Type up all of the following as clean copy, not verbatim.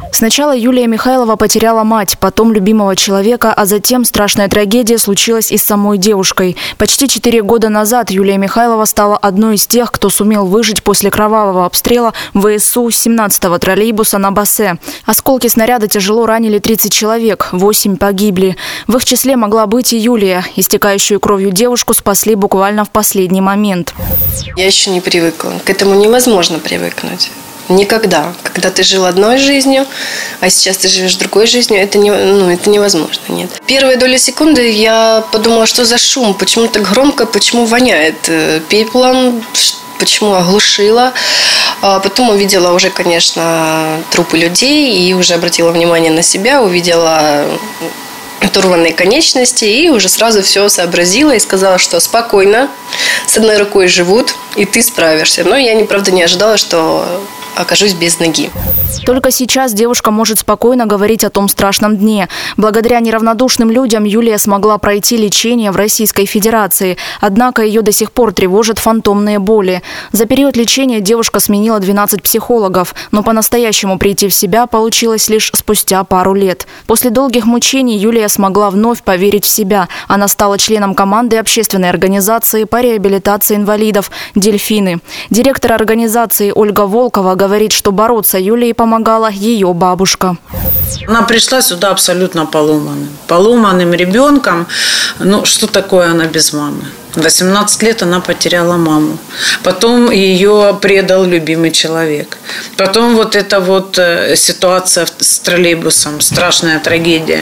Сначала Юлия Михайлова потеряла мать, потом любимого человека, а затем страшная трагедия случилась и с самой девушкой. Почти 4 года назад Юлия Михайлова стала одной из тех, кто сумел выжить после кровавого обстрела ВСУ 17-го троллейбуса на Бассе. Осколки снаряда тяжело ранили 30 человек, 8 погибли. В их числе могла быть и Юлия. Истекающую кровью девушку спасли буквально в последний момент. Я еще не привыкла. К этому невозможно привыкнуть. Никогда. Когда ты жил одной жизнью, а сейчас ты живешь другой жизнью, это невозможно. Нет. Первые доли секунды я подумала, что за шум, почему так громко, почему воняет пеплом, почему оглушило. А потом увидела уже, конечно, трупы людей и уже обратила внимание на себя, увидела оторванные конечности и уже сразу все сообразила и сказала, что спокойно, с одной рукой живут, и ты справишься. Но я, правда, не ожидала, что окажусь без ноги. Только сейчас девушка может спокойно говорить о том страшном дне. Благодаря неравнодушным людям Юлия смогла пройти лечение в Российской Федерации. Однако ее до сих пор тревожат фантомные боли. За период лечения девушка сменила 12 психологов, но по-настоящему прийти в себя получилось лишь спустя пару лет. После долгих мучений Юлия смогла вновь поверить в себя. Она стала членом команды общественной организации по реабилитации инвалидов «Дельфины». Директор организации Ольга Волкова говорит, что бороться Юлии помогала ее бабушка. Она пришла сюда абсолютно поломанным ребенком. Ну, что такое она без мамы? В 18 лет она потеряла маму. Потом ее предал любимый человек. Потом вот эта вот ситуация с троллейбусом, страшная трагедия.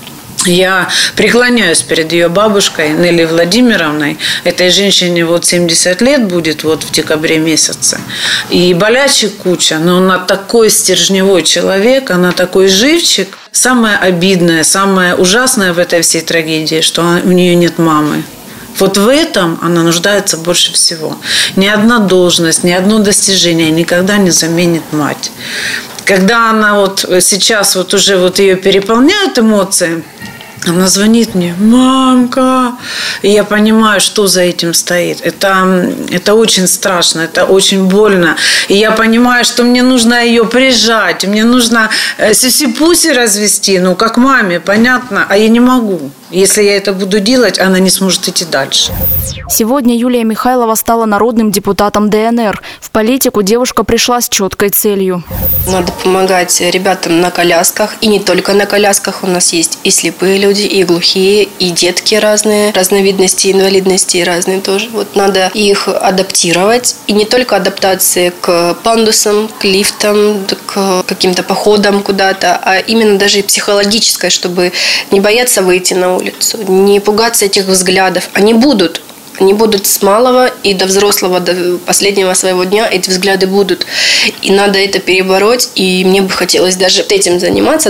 Я преклоняюсь перед ее бабушкой Нелли Владимировной. Этой женщине 70 лет будет в декабре месяце. И болячек куча, но она такой стержневой человек, она такой живчик. Самое обидное, самое ужасное в этой всей трагедии, что у нее нет мамы. Вот в этом она нуждается больше всего. Ни одна должность, ни одно достижение никогда не заменит мать. Когда она сейчас уже ее переполняют эмоции, она звонит мне: «Мамка!» И я понимаю, что за этим стоит. Это очень страшно, это очень больно. И я понимаю, что мне нужно ее прижать, мне нужно сюси-пуси развести, как маме, понятно, а я не могу. Если я это буду делать, она не сможет идти дальше. Сегодня Юлия Михайлова стала народным депутатом ДНР. В политику девушка пришла с четкой целью. Надо помогать ребятам на колясках. И не только на колясках. У нас есть и слепые люди, и глухие, и детки разные, разновидности, инвалидности разные тоже. Надо их адаптировать. И не только адаптации к пандусам, к лифтам, к каким-то походам куда-то, а именно даже и психологической, чтобы не бояться выйти на улицу, не пугаться этих взглядов. Они будут с малого и до взрослого, до последнего своего дня эти взгляды будут. И надо это перебороть. И мне бы хотелось даже этим заниматься,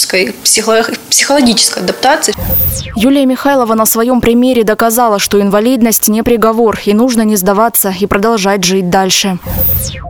психологической адаптацией. Юлия Михайлова на своем примере доказала, что инвалидность не приговор, и нужно не сдаваться и продолжать жить дальше.